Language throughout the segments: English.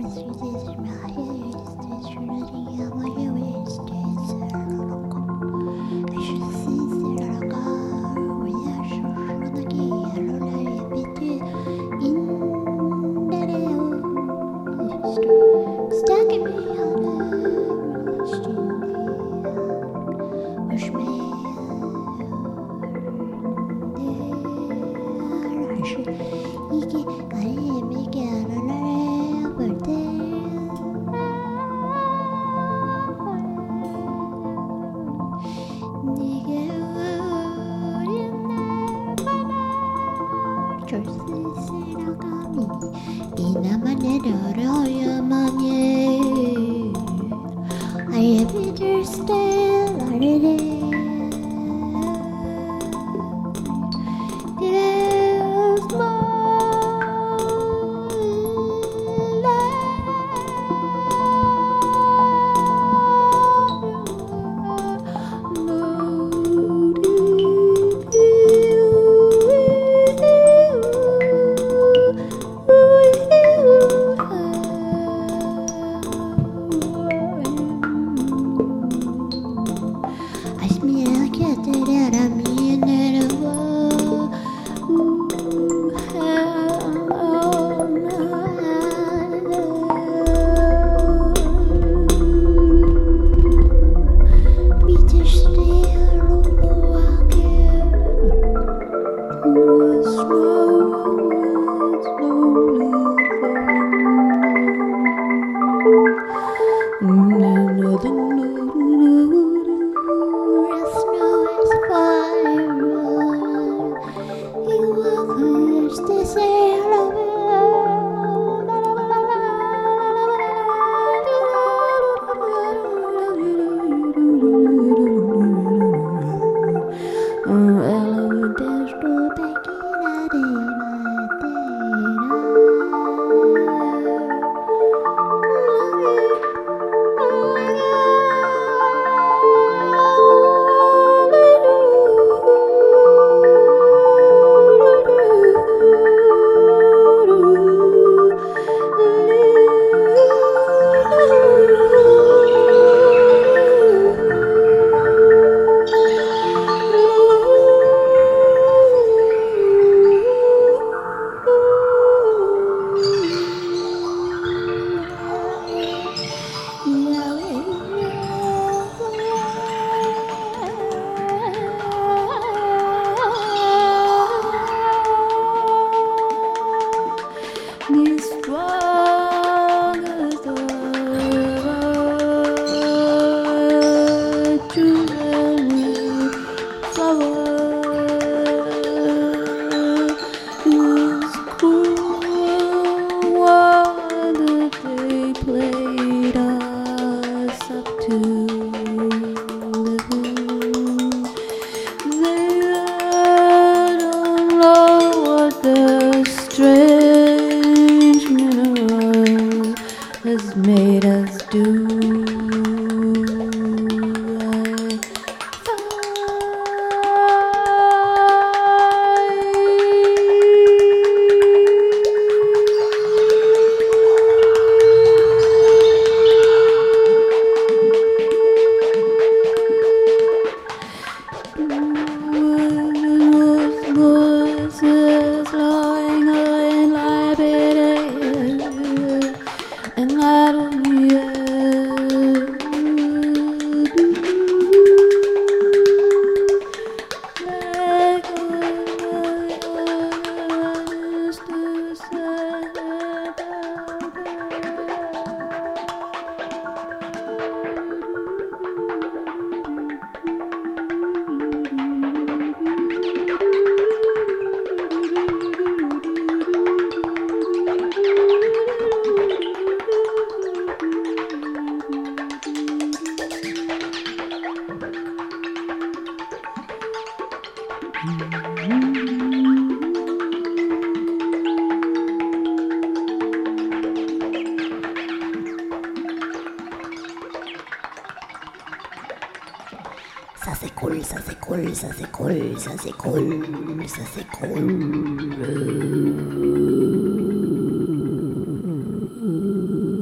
ça s'écroule.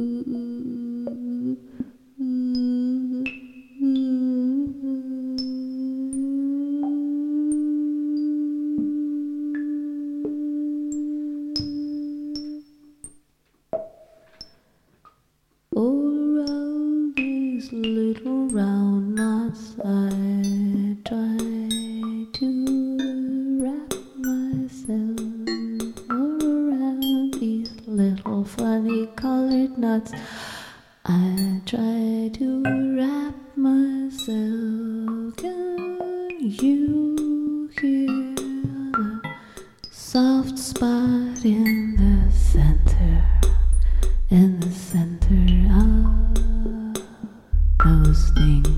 All around these little round knots, I try to wrap myself all around these little funny colored knots. I try to wrap myself. Can you hear the soft spot in the center? In the center of those things.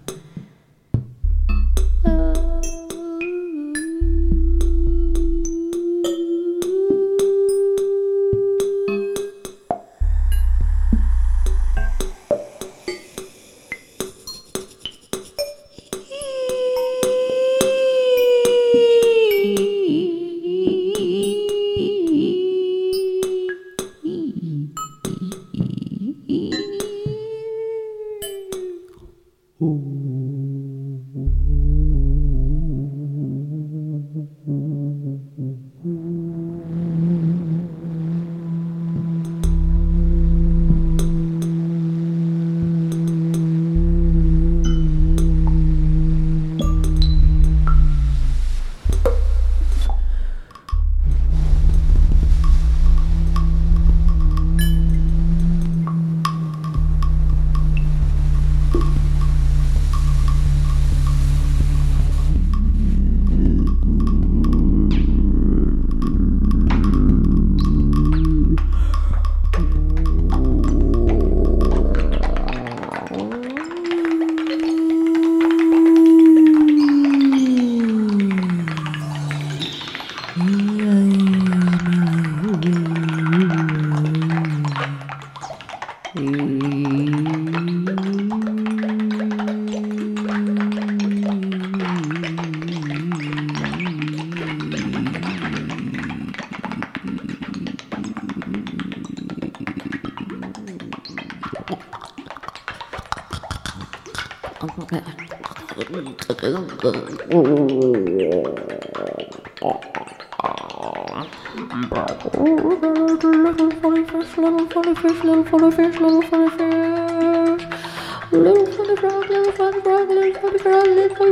Little funny fish, little funny fish, little funny fish, little funny fish. Little funny frog, little funny frog, little funny frog,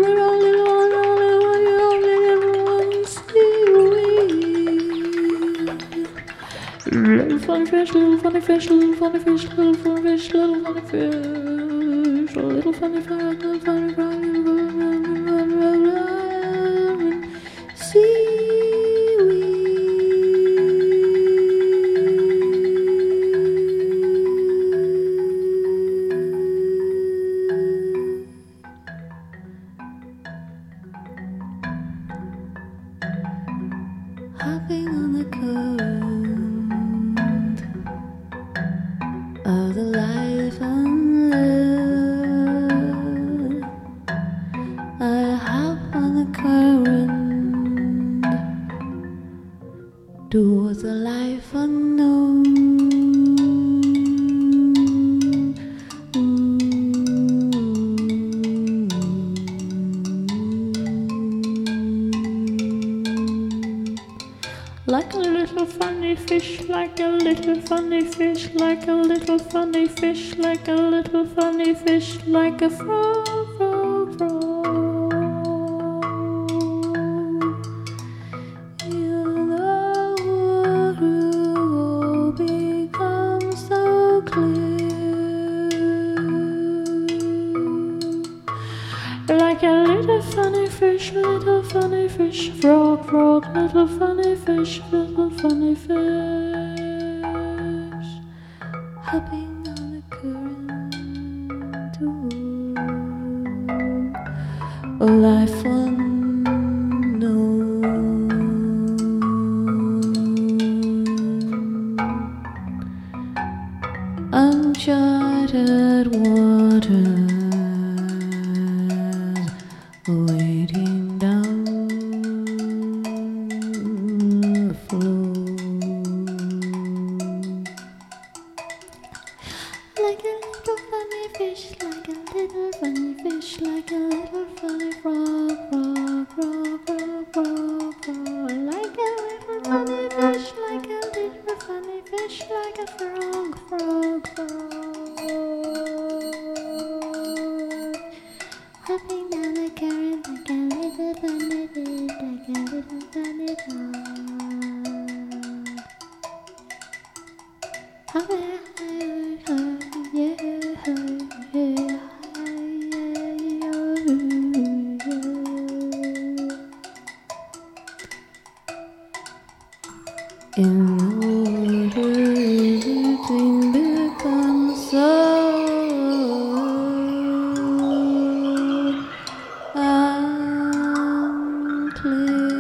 little seaweed. Little funny fish, little funny fish, little funny fish, little funny fish, little funny fish. Little funny frog, little funny frog, seaweed. Hopping on the current of the life unlived. I hop on the current towards a life unknown. Like a little funny fish, like a little funny fish, like a little funny fish, like a little funny fish, like a frog, frog, frog. In the water all becomes so clear. Like a little funny fish, frog, frog, little funny fish, hopping on the current toward a life unknown. Uncharted waters waiting down the floor. like a little funny fish, like a little funny fish, like a little funny frog, frog, frog, frog, frog, frog. Like a little funny fish, like a little funny fish, like a frog, frog, frog. Hopping down the current like a little funny fish, like a little funny frog. Hopping, in order to become so unclear.